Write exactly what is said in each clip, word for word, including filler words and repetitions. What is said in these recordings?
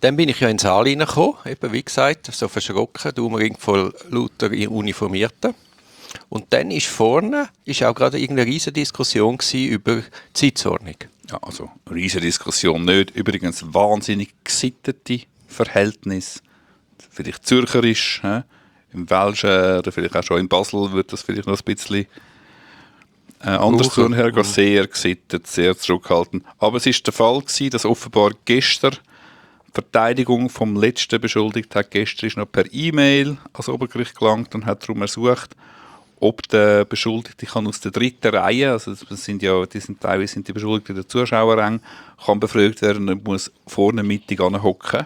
Dann bin ich ja in den Saal reingekommen, eben wie gesagt, so verschrocken, der Umring voll lauter Uniformierten. Und dann ist vorne ist auch gerade irgendeine riesige Diskussion über die Zeitordnung. Ja, also eine riesige Diskussion nicht. Übrigens wahnsinnig gesittete Verhältnisse. Vielleicht zürcherisch, he? Im Welschen oder vielleicht auch schon in Basel wird das vielleicht noch ein bisschen äh, anders tun, her, mhm. sehr gesittet, sehr zurückhaltend. Aber es war der Fall gewesen, dass offenbar gestern die Verteidigung vom letzten Beschuldigten hat gestern ist noch per E-Mail ans Obergericht gelangt und hat darum ersucht, ob der Beschuldigte kann aus der dritten Reihe, also das sind ja, die sind teilweise sind die Beschuldigten der Zuschauerrang, kann befragt werden und muss vorne mittig anhocken.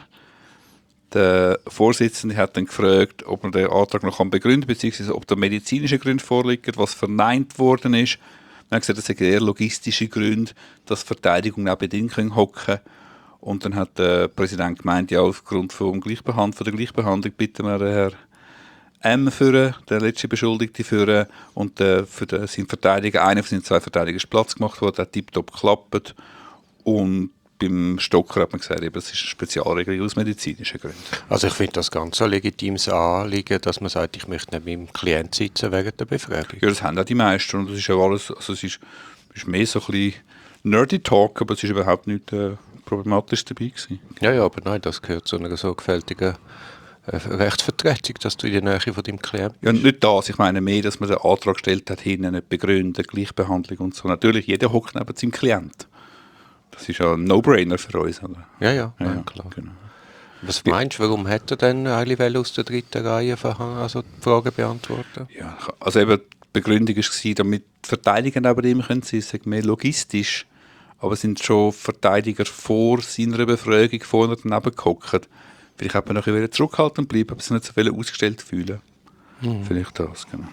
Der Vorsitzende hat dann gefragt, ob man den Antrag noch begründen kann, beziehungsweise ob da medizinische Gründe vorliegen, was verneint worden ist. Man hat gesagt, das sind eher logistische Gründe, dass die Verteidigung neben denen hocken können. Und dann hat der Präsident gemeint, ja, aufgrund vom Gleichbehand, von der Gleichbehandlung bitten wir den Herrn M. führen, der letzte Beschuldigte führen und äh, für den, seinen Verteidiger, einer von seinen zwei Verteidigern ist Platz gemacht worden, hat tiptop geklappt. Und beim Stocker hat man gesagt, eben, es ist eine Spezialregelung aus medizinischen Gründen. Also ich finde das ganz ein legitimes Anliegen, dass man sagt, ich möchte nicht mit dem Klient sitzen während der Befragung. Ja, das haben auch die meisten und das ist ja alles, also es ist, ist mehr so ein bisschen nerdy Talk, aber es ist überhaupt nicht äh, problematisch dabei gewesen. Ja, ja, aber nein, das gehört zu einer sorgfältigen äh, Rechtsvertretung, dass du in der Nähe von deinem Klienten bist. Ja, nicht das, ich meine mehr, dass man den Antrag gestellt hat, hinten nicht begründen, Gleichbehandlung und so. Natürlich, jeder hockt neben seinem Klient. Das ist ja ein No-Brainer für uns, oder? Ja, ja, ja, ja klar. Genau. Was meinst du, warum hat er denn eigentlich aus der dritten Reihe verhangen, also die Fragen beantworten? Ja, also eben, die Begründung war, damit die Verteidiger neben ihm können sein, es ist mehr logistisch, aber es sind schon Verteidiger vor seiner Befragung vorne daneben gehockt. Vielleicht hat man noch ein bisschen zurückhaltend bleiben, aber sie nicht so viel ausgestellt fühlen. Mhm. Vielleicht das, genau.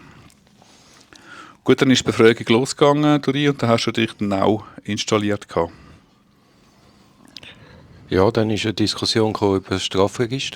Gut, dann ist die Befragung losgegangen, Dori, und dann hast du dich dann auch installiert gehabt. Ja, dann ist eine Diskussion über das Strafregister.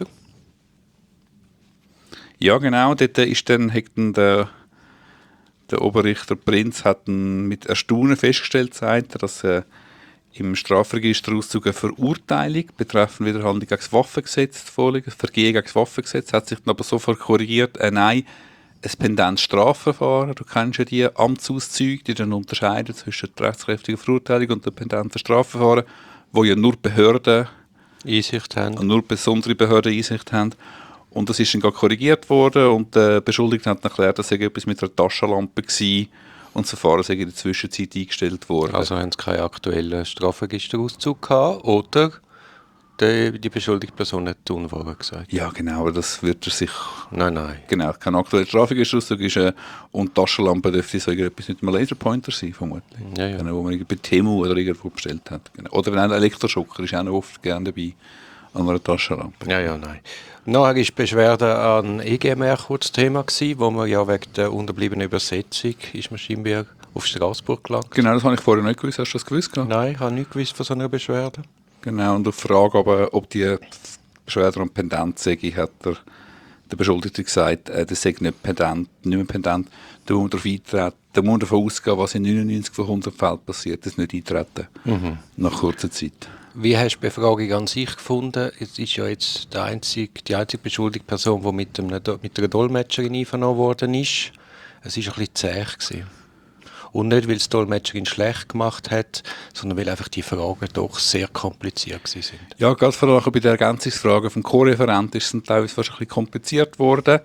Ja, genau. Dort ist dann, hat dann der, der Oberrichter Prinz hat mit Erstaunen festgestellt, sagt er, dass äh, im Strafregisterauszug eine Verurteilung betreffend Widerhandlung gegen das Waffengesetz vorliegt, Vergehen gegen das Waffengesetz, hat sich dann aber sofort korrigiert, äh, nein, ein pendentes Strafverfahren, du kennst ja die Amtsauszüge, die dann unterscheiden zwischen der rechtskräftigen Verurteilung und dem pendenten Strafverfahren, wo ja nur Behörden Einsicht haben. Und nur besondere Behörden Einsicht haben. Und das ist dann korrigiert worden und der Beschuldigte hat erklärt, dass es etwas mit einer Taschenlampe war und das Verfahren sei in der Zwischenzeit eingestellt worden. Also haben sie keinen aktuellen Strafregisterauszug gehabt oder die, die beschuldigte Person hat die Unwahrheit gesagt? Ja, genau, aber das wird er sich... Nein, nein. Genau, kein aktueller Strafregisterauszug ist äh, und die Taschenlampe dürfte so etwas mit einem Laserpointer sein, vermutlich. Ja, ja. Genau, wo man bei Temu oder irgendwo bestellt hat. Genau. Oder ein Elektroschocker ist auch noch oft gerne dabei an einer Taschenlampe. Ja, ja, nein. Nachher war die Beschwerde an E G M R kurz Thema gewesen, wo man ja wegen der unterbliebenen Übersetzung ist man scheinbar auf Straßburg gelangt. Genau, das habe ich vorher nicht gewusst. Hast du das gewusst? Nein, ich habe nicht gewusst von so einer Beschwerde. Genau, und auf die Frage, aber, ob die Beschwerde am Pendent sei, hat der, der Beschuldigte gesagt, äh, das sei nicht pendent, nicht mehr pendent. Da muss man darauf eintreten, da muss man davon ausgehen, was in neunundneunzig von hundert Fällen passiert, das nicht eintreten, mhm. nach kurzer Zeit. Wie hast du die Befragung an sich gefunden? Es ist ja jetzt die einzige, die einzige beschuldigte Person, die mit, einem, mit einer Dolmetscherin einvernommen worden ist. Es war ein bisschen zäh gewesen. Und nicht, weil es die Dolmetscherin schlecht gemacht hat, sondern weil einfach die Fragen doch sehr kompliziert sind. Ja, gerade vor allem bei den Ergänzungsfragen vom Co-Referent ist es teilweise fast ein bisschen kompliziert worden.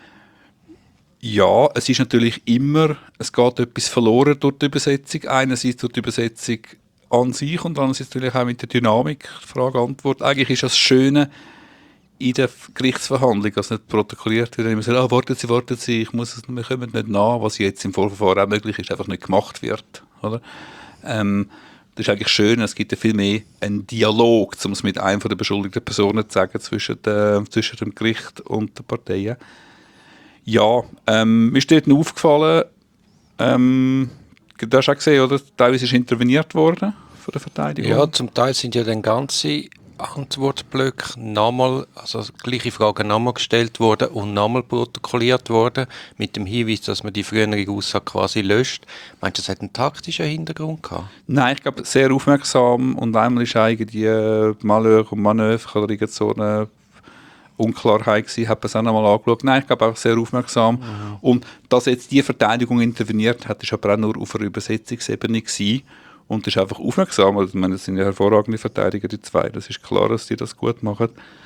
Ja, es ist natürlich immer, es geht etwas verloren durch die Übersetzung. Einerseits durch die Übersetzung an sich und andererseits natürlich auch mit der Dynamik, Frage-Antwort. Eigentlich ist das Schöne in der Gerichtsverhandlung, dass nicht protokolliert wird, immer sagen, ah, warten Sie, warten Sie, ich muss es, wir kommen nicht nach, was jetzt im Vorverfahren auch möglich ist, einfach nicht gemacht wird. Oder? Ähm, das ist eigentlich schön, es gibt ja viel mehr einen Dialog, um es mit einer der beschuldigten Personen zu sagen, zwischen, der, zwischen dem Gericht und den Parteien. Ja, ähm, mir ist dort aufgefallen, ähm, du hast auch gesehen, oder? Teilweise ist interveniert worden von der Verteidigung. Ja, zum Teil sind ja dann ganze Antwortblöcke nochmal, also gleiche Fragen nochmal gestellt wurden und nochmal protokolliert wurden, mit dem Hinweis, dass man die frühere Aussage quasi löscht. Meinst du, das hat einen taktischen Hintergrund gehabt? Nein, ich glaube, sehr aufmerksam und einmal ist irgendwie äh, Malheur und Manöver oder irgend so eine Unklarheit gewesen, hat man es auch noch mal angeschaut. Nein, ich glaube auch sehr aufmerksam. Mhm. Und dass jetzt die Verteidigung interveniert hat, ist aber auch nur auf einer Übersetzungsebene gewesen. Und das ist einfach aufmerksam. Also, ich meine, das sind ja hervorragende Verteidiger, die zwei. Das ist klar, dass die das gut machen.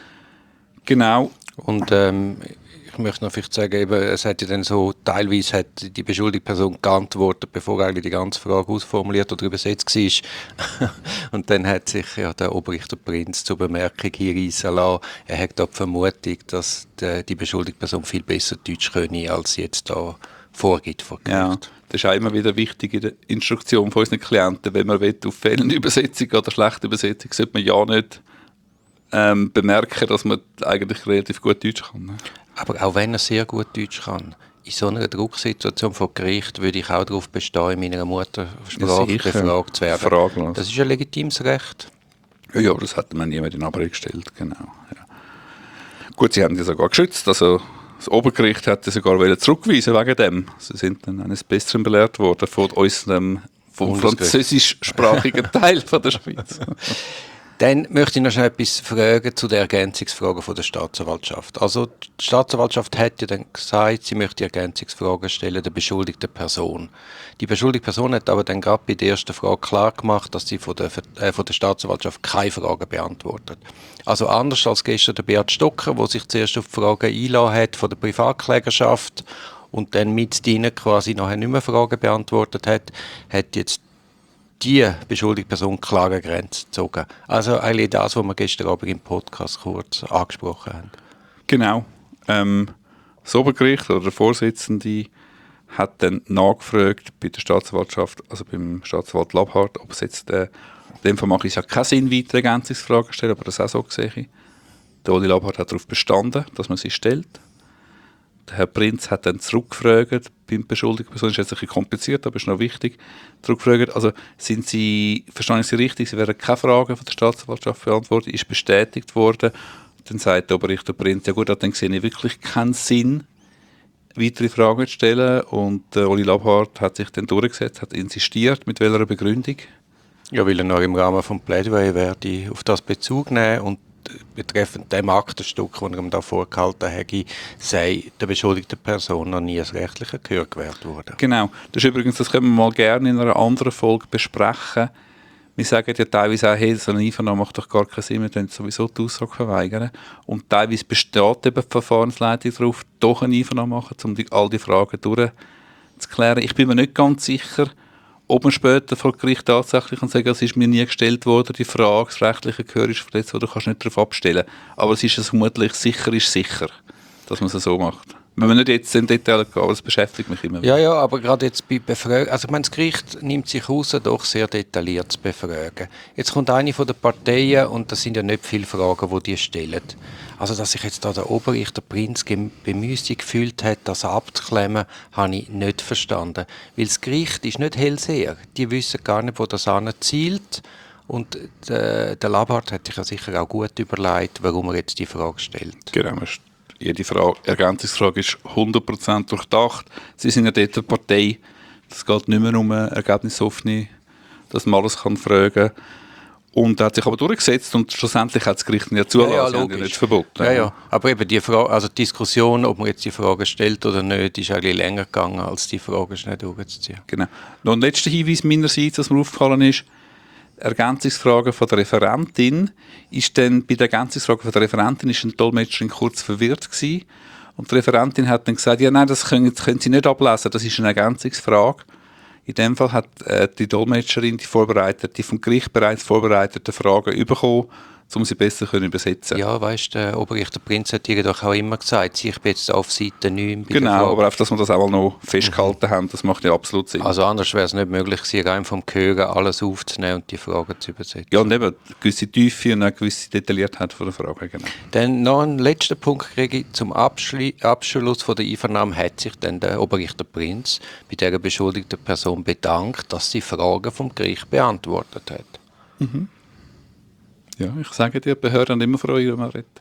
Genau. Und ähm, ich möchte noch vielleicht sagen, eben, es hat ja dann so, teilweise hat die beschuldigte Person geantwortet, bevor eigentlich die ganze Frage ausformuliert oder übersetzt war. Und dann hat sich ja der Oberrichter Prinz zur Bemerkung hinreissen lassen, er hat da die Vermutung, dass die, die beschuldigte Person viel besser Deutsch könne, als sie jetzt da vorgibt vor Gericht. Ja, das ist auch immer wieder wichtig in der Instruktion von unseren Klienten. Wenn man will, auf fehlende Übersetzung oder schlechte Übersetzung, sollte man ja nicht ähm, bemerken, dass man eigentlich relativ gut Deutsch kann. Ne? Aber auch wenn er sehr gut Deutsch kann, in so einer Drucksituation vor Gericht würde ich auch darauf bestehen, in meiner Muttersprache ja, befragt zu werden. Fraglos. Das ist ein legitimes Recht. Ja, ja, das hat man niemand in Abrede gestellt, genau. Ja. Gut, sie haben die sogar geschützt, also das Obergericht hat sie sogar zurückgewiesen wegen dem. Sie sind dann eines Besseren belehrt worden von unserem vom französischsprachigen Teil von der Schweiz. Dann möchte ich noch schnell etwas fragen zu den Ergänzungsfragen von der Staatsanwaltschaft. Also die Staatsanwaltschaft hat ja dann gesagt, sie möchte Ergänzungsfragen stellen der beschuldigten Person. Die beschuldigte Person hat aber dann gerade bei der ersten Frage klar gemacht, dass sie von der, äh, von der Staatsanwaltschaft keine Fragen beantwortet. Also anders als gestern der Beat Stocker, der sich zuerst auf die Fragen eingelassen hat von der Privatklägerschaft und dann mit denen quasi nachher nicht mehr Fragen beantwortet hat, hat jetzt die beschuldigte Person klare Grenzen gezogen. Also eigentlich das, was wir gestern Abend im Podcast kurz angesprochen haben. Genau. Ähm, das Obergericht oder der Vorsitzende hat dann nachgefragt bei der Staatsanwaltschaft, also beim Staatsanwalt Labhardt, ob es jetzt, äh, in dem Fall mache ich es ja keinen Sinn, weitere Ergänzungsfragen stellen, aber das auch so sehe ich. Der Oli Labhardt hat darauf bestanden, dass man sie stellt. Der Herr Prinz hat dann zurückgefragt, beim beschuldigten Person, das ist jetzt ein bisschen kompliziert, aber ist noch wichtig, zurückgefragt, also sind Sie, verstehe ich Sie richtig, Sie werden keine Fragen von der Staatsanwaltschaft beantwortet, ist bestätigt worden. Dann sagt der Oberrichter Prinz, ja gut, dann sehe ich wirklich keinen Sinn, weitere Fragen zu stellen. Und äh, Oli Labhardt hat sich dann durchgesetzt, hat insistiert, mit welcher Begründung? Ja, weil er noch im Rahmen des Plädoyer werde auf das Bezug nehmen und betreffend dem Aktenstück, das er ihm da vorgehalten hätte, sei der beschuldigten Person noch nie das rechtliche Gehör gewährt worden. Genau. Das ist übrigens, das können wir mal gerne in einer anderen Folge besprechen. Wir sagen ja teilweise auch, hey, so eine Einvernahme macht doch gar keinen Sinn, wir können sowieso die Aussage verweigern. Und teilweise besteht eben die Verfahrensleitung darauf, doch eine Einvernahme machen, um die, all die Fragen durchzuklären. Ich bin mir nicht ganz sicher, ob man später vor Gericht tatsächlich kann sagen, es ist mir nie gestellt worden, die Frage, das rechtliche Gehör ist verletzt worden, du kannst nicht darauf abstellen. Aber es ist es vermutlich sicher, ist sicher, dass man es so macht. Wenn wir nicht jetzt in Detail gehen, aber das beschäftigt mich immer wieder. Ja, ja, aber gerade jetzt bei Befragen, also ich meine, das Gericht nimmt sich raus, doch sehr detailliert zu befragen. Jetzt kommt eine von den Parteien und das sind ja nicht viele Fragen, die die stellen. Also, dass sich jetzt da der Oberrichter Prinz bemüßigt gefühlt hat, das abzuklemmen, habe ich nicht verstanden. Weil das Gericht ist nicht hellseher. Die wissen gar nicht, wo das zielt. Und der, der Labhardt hat sich ja sicher auch gut überlegt, warum er jetzt die Frage stellt. Genau, jede Frage, Ergänzungsfrage ist hundert Prozent durchdacht. Sie sind ja dort eine Partei. Es geht nicht mehr um ergebnisoffene, dass man alles kann fragen kann. Und er hat sich aber durchgesetzt und schlussendlich hat das Gericht ja zugelassen, ja, ja, ja nicht verboten. Ja, ja. Aber eben die Frage, also die Diskussion, ob man jetzt die Frage stellt oder nicht, ist eigentlich länger gegangen, als die Frage schnell durchzuziehen. Genau. Noch ein letzter Hinweis meinerseits, was mir aufgefallen ist, Ergänzungsfrage von der Referentin ist dann, bei der Ergänzungsfrage von der Referentin ist ein Dolmetscherin kurz verwirrt gewesen. Und die Referentin hat dann gesagt, ja nein, das können, das können Sie nicht ablesen, das ist eine Ergänzungsfrage. In dem Fall hat äh, die Dolmetscherin die, vorbereitet, die vom Gericht bereits vorbereiteten Fragen bekommen, um sie besser können übersetzen. Ja, weißt du, der Oberrichter Prinz hat dir doch auch immer gesagt, ich bin jetzt auf Seite neun. Bei genau, aber einfach, dass wir das auch mal noch festgehalten mhm. haben, das macht ja absolut Sinn. Also anders wäre es nicht möglich gewesen, rein vom Gehören alles aufzunehmen und die Fragen zu übersetzen. Ja, und eben eine gewisse Tiefe und eine gewisse Detailliertheit von der Frage. Genau. Dann noch einen letzten Punkt kriege ich. Zum Abschli- Abschluss von der Einvernahme hat sich dann der Oberrichter Prinz bei dieser beschuldigten Person bedankt, dass sie Fragen vom Gericht beantwortet hat. Mhm. Ja, ich sage dir, die Behörden haben immer Freude, wenn man redet.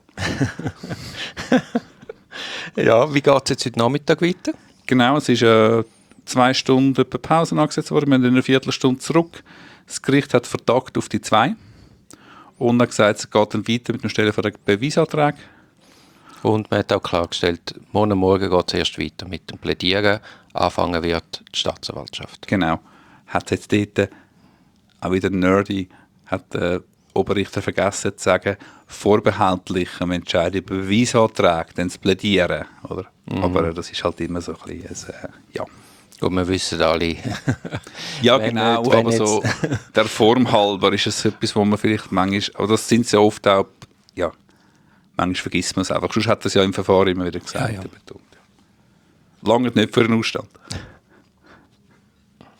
Ja, wie geht es jetzt heute Nachmittag weiter? Genau, es ist äh, zwei Stunden etwa Pause angesetzt worden. Wir sind in einer Viertelstunde zurück. Das Gericht hat vertagt auf die zwei. Und hat gesagt, es geht dann weiter mit dem Stellen von Beweisanträgen. Und man hat auch klargestellt, morgen Morgen geht es erst weiter mit dem Plädieren. Anfangen wird die Staatsanwaltschaft. Genau. Hat jetzt dort, auch wieder nerdy, hat der Oberrichter vergessen zu sagen, vorbehaltlich am Entscheid über Beweisanträge dann zu plädieren. Oder? Mhm. Aber das ist halt immer so ein bisschen, äh, ja. Und wir wissen alle. Ja, genau, nicht, aber so der Form halber ist es etwas, wo man vielleicht manchmal, aber das sind sie oft auch, ja, manchmal vergisst man es einfach. Sonst hat das ja im Verfahren immer wieder gesagt. Ja, ja. Betont, ja. Lange nicht für einen Ausstand.